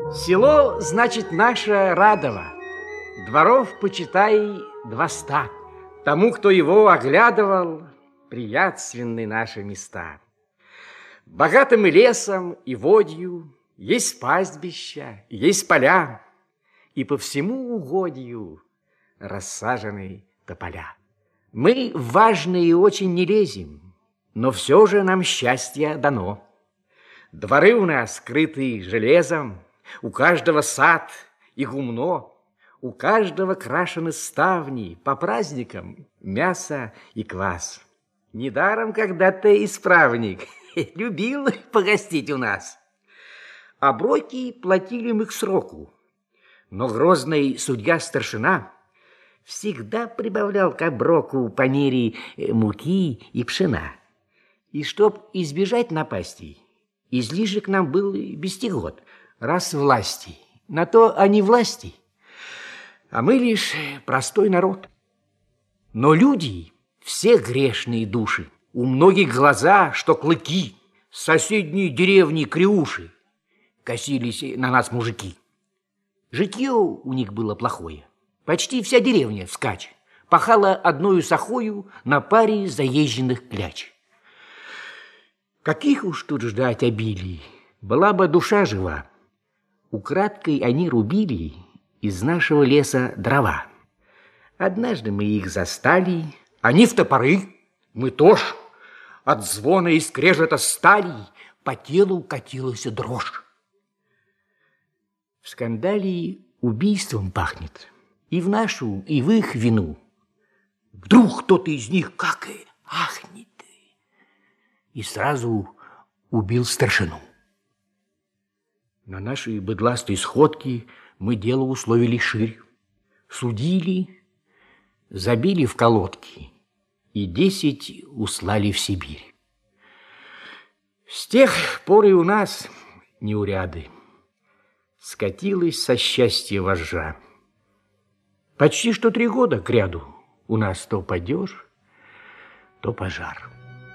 Село, значит, наше Радово. Дворов, почитай, 200. Тому, кто его оглядывал, приятственны наши места. Богатым и лесом, и водью, есть пастбища, есть поля, и по всему угодью рассажены тополя. Мы важные очень не лезем, но все же нам счастье дано. Дворы у нас скрыты железом, у каждого сад и гумно, у каждого крашены ставни, по праздникам мясо и квас. Недаром когда-то исправник любил погостить у нас. Оброки платили мы к сроку, но грозный судья-старшина всегда прибавлял к оброку по мере муки и пшена. И чтоб избежать напастей, излишек нам был бестигот, раз власти, на то они власти, а мы лишь простой народ. Но люди, все грешные души, у многих глаза, что клыки, соседние деревни Криуши, косились на нас мужики. Житье у них было плохое. Почти вся деревня вскачь пахала одною сахою на паре заезженных кляч. Каких уж тут ждать обилий, была бы душа жива. Украдкой они рубили из нашего леса дрова. Однажды мы их застали, они в топоры, мы тоже. От звона и скрежета стали по телу катилась дрожь. В скандале убийством пахнет, и в нашу, и в их вину. Вдруг кто-то из них как и ахнет, и сразу убил старшину. На нашей быдластой сходке мы дело условили ширь, судили, забили в колодки и 10 услали в Сибирь. С тех пор и у нас неуряды. Скатилась со счастья вожжа. Почти что 3 года кряду у нас то падеж, то пожар.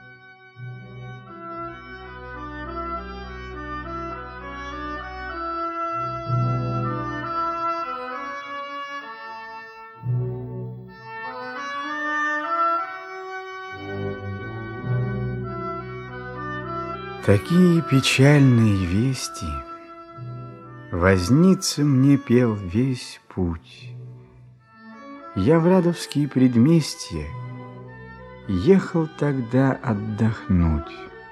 Такие печальные вести возница мне пел весь путь. Я в Радовские предместья ехал тогда отдохнуть.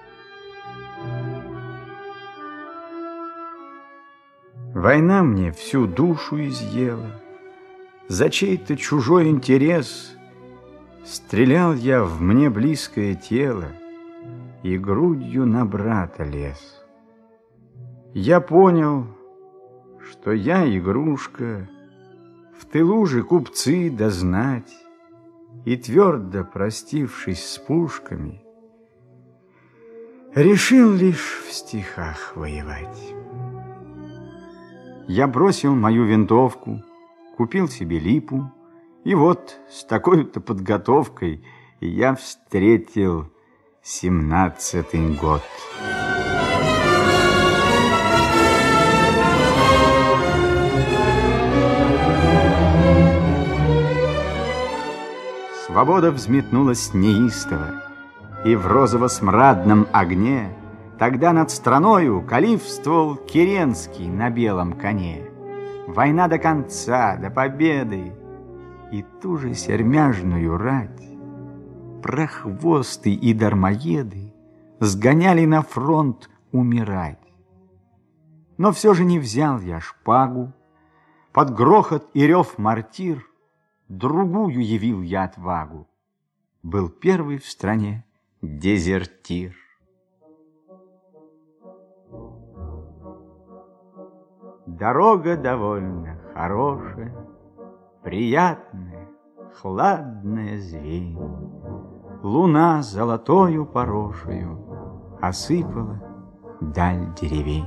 Война мне всю душу изъела, за чей-то чужой интерес стрелял я в мне близкое тело и грудью на брата лез. Я понял, что я игрушка, в тылу же купцы да знать, и твердо простившись с пушками, решил лишь в стихах воевать. Я бросил мою винтовку, купил себе липу, и вот с такой-то подготовкой я встретил 17-й год. Свобода взметнулась неистово, и в розово-смрадном огне тогда над страною калифствовал Керенский на белом коне. Война до конца, до победы, и ту же сермяжную рать прохвосты и дармоеды сгоняли на фронт умирать. Но все же не взял я шпагу, под грохот и рев мортир другую явил я отвагу. Был первый в стране дезертир. Дорога довольно хорошая, приятная, хладная звень. Луна золотою порошею осыпала даль деревень.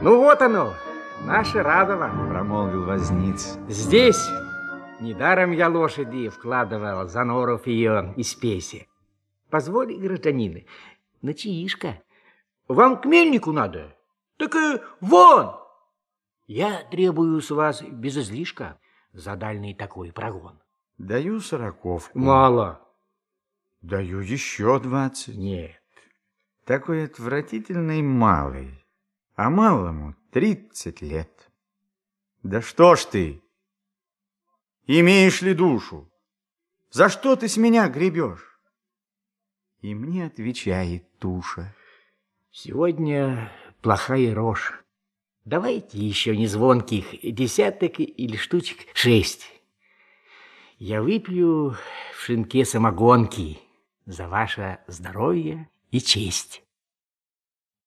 Ну вот оно, наше Радово. Промолвил возниц. Здесь недаром я лошади вкладывал, заноров ее из спеси. Позволь, гражданин, начиишка. Вам к мельнику надо? Так вон! Я требую с вас без излишка за дальний такой прогон. Даю 40. Мало. Даю еще 20. Нет. Такой отвратительный малый, а малому 30 лет. Да что ж ты? Имеешь ли душу? За что ты с меня гребешь? И мне отвечает туша. Сегодня плохая рожь. Давайте еще не звонких десяток или штучек 6. Я выпью в шинке самогонки за ваше здоровье и честь.